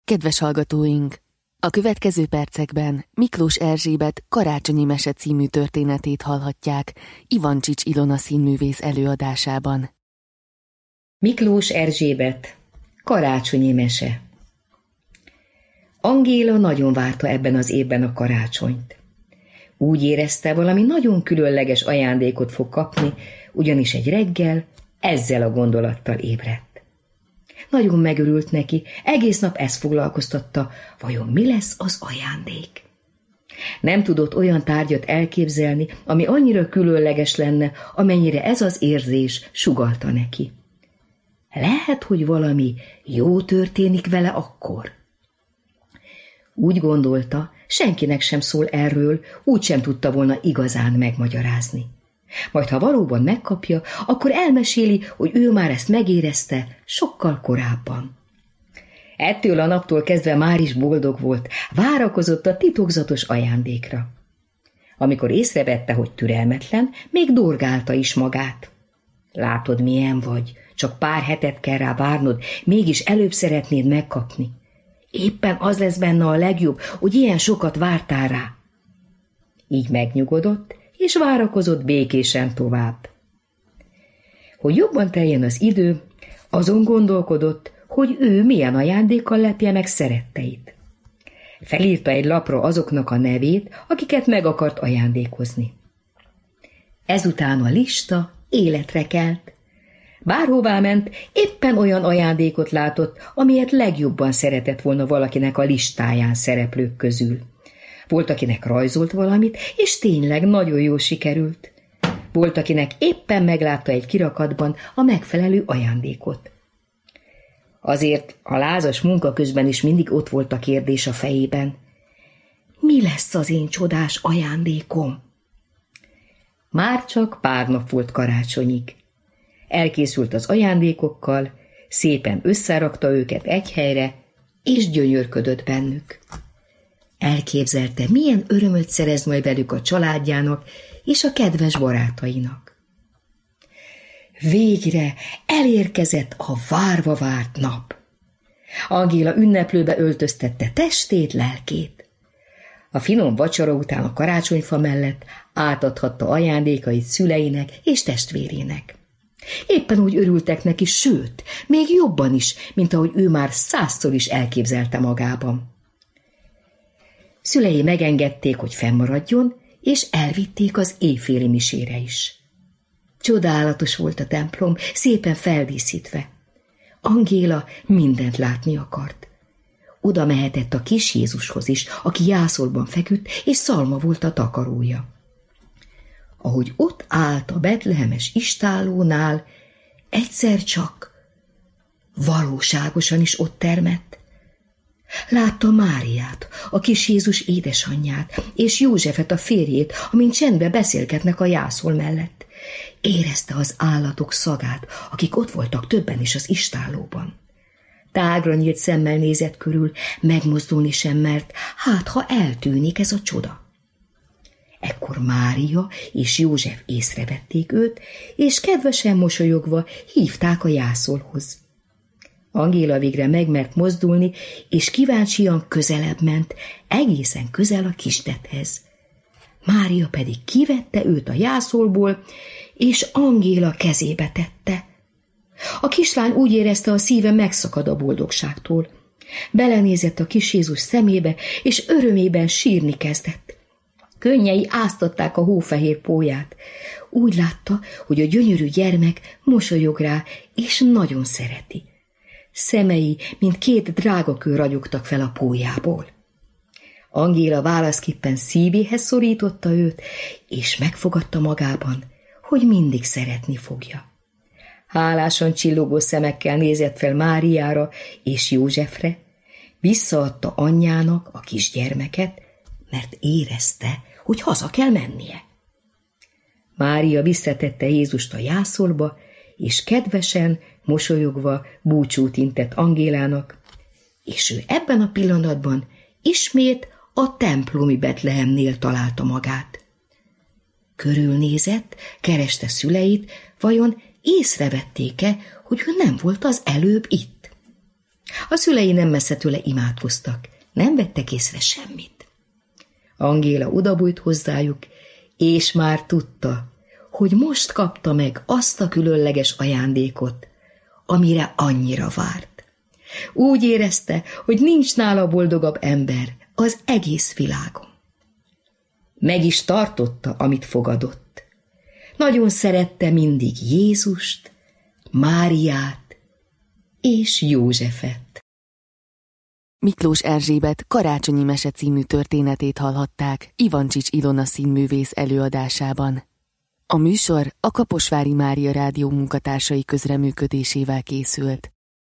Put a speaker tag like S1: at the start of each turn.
S1: Kedves hallgatóink! A következő percekben Miklós Erzsébet Karácsonyi mese című történetét hallhatják Ivancsics Ilona színművész előadásában.
S2: Miklós Erzsébet Karácsonyi mese. Angéla nagyon várta ebben az évben a karácsonyt. Úgy érezte, valami nagyon különleges ajándékot fog kapni, ugyanis egy reggel ezzel a gondolattal ébredt. Nagyon megörült neki, egész nap ezt foglalkoztatta, vajon mi lesz az ajándék. Nem tudott olyan tárgyat elképzelni, ami annyira különleges lenne, amennyire ez az érzés sugallta neki. Lehet, hogy valami jó történik vele akkor. Úgy gondolta, senkinek sem szól erről, úgysem tudta volna igazán megmagyarázni. Majd ha valóban megkapja, akkor elmeséli, hogy ő már ezt megérezte sokkal korábban. Ettől a naptól kezdve már is boldog volt, várakozott a titokzatos ajándékra. Amikor észrevette, hogy türelmetlen, még dorgálta is magát. Látod, milyen vagy, csak pár hetet kell rá várnod, mégis előbb szeretnéd megkapni. Éppen az lesz benne a legjobb, hogy ilyen sokat vártál rá. Így megnyugodott, és várakozott békésen tovább. Hogy jobban teljen az idő, azon gondolkodott, hogy ő milyen ajándékkal lepje meg szeretteit. Felírta egy lapra azoknak a nevét, akiket meg akart ajándékozni. Ezután a lista életre kelt. Bárhová ment, éppen olyan ajándékot látott, amilyet legjobban szeretett volna valakinek a listáján szereplők közül. Volt, akinek rajzolt valamit, és tényleg nagyon jól sikerült. Volt, akinek éppen meglátta egy kirakatban a megfelelő ajándékot. Azért a lázas munka közben is mindig ott volt a kérdés a fejében. Mi lesz az én csodás ajándékom? Már csak pár nap volt karácsonyig. Elkészült az ajándékokkal, szépen összerakta őket egy helyre, és gyönyörködött bennük. Elképzelte, milyen örömöt szerez majd velük a családjának és a kedves barátainak. Végre elérkezett a várva várt nap. Angéla ünneplőbe öltöztette testét, lelkét. A finom vacsora után a karácsonyfa mellett átadhatta ajándékait szüleinek és testvérének. Éppen úgy örültek neki, sőt, még jobban is, mint ahogy ő már 100-szor is elképzelte magában. Szülei megengedték, hogy fennmaradjon, és elvitték az éjféli misére is. Csodálatos volt a templom, szépen feldíszítve. Angéla mindent látni akart. Oda mehetett a kis Jézushoz is, aki jászolban feküdt, és szalma volt a takarója. Ahogy ott állt a betlehemes istállónál, egyszer csak valóságosan is ott termett. Látta Máriát, a kis Jézus édesanyját, és Józsefet, a férjét, amint csendben beszélgetnek a jászol mellett. Érezte az állatok szagát, akik ott voltak többen is az istállóban. Tágra nyílt szemmel nézett körül, megmozdulni sem mert, hát ha eltűnik ez a csoda. Ekkor Mária és József észrevették őt, és kedvesen mosolyogva hívták a jászolhoz. Angéla végre megmert mozdulni, és kíváncsian közelebb ment, egészen közel a kistethez. Mária pedig kivette őt a jászolból, és Angéla kezébe tette. A kislány úgy érezte, a szíve megszakad a boldogságtól. Belenézett a kis Jézus szemébe, és örömében sírni kezdett. Könnyei áztatták a hófehér pólyát. Úgy látta, hogy a gyönyörű gyermek mosolyog rá, és nagyon szereti. Szemei, mint 2 drágakő ragyogtak fel a pólyából. Angéla válaszképpen szívéhez szorította őt, és megfogadta magában, hogy mindig szeretni fogja. Hálásan csillogó szemekkel nézett fel Máriára és Józsefre, visszaadta anyjának a kisgyermeket, mert érezte, hogy haza kell mennie. Mária visszatette Jézust a jászolba, és kedvesen, mosolyogva búcsút intett Angélának, és ő ebben a pillanatban ismét a templomi Betlehemnél találta magát. Körülnézett, kereste szüleit, vajon észrevették-e, hogy ő nem volt az előbb itt? A szülei nem messze tőle imádkoztak, nem vettek észre semmit. Angéla odabújt hozzájuk, és már tudta, hogy most kapta meg azt a különleges ajándékot, amire annyira várt. Úgy érezte, hogy nincs nála boldogabb ember az egész világon. Meg is tartotta, amit fogadott. Nagyon szerette mindig Jézust, Máriát és Józsefet.
S1: Miklós Erzsébet Karácsonyi mese című történetét hallhatták Ivancsics Ilona színművész előadásában. A műsor a Kaposvári Mária Rádió munkatársai közreműködésével készült.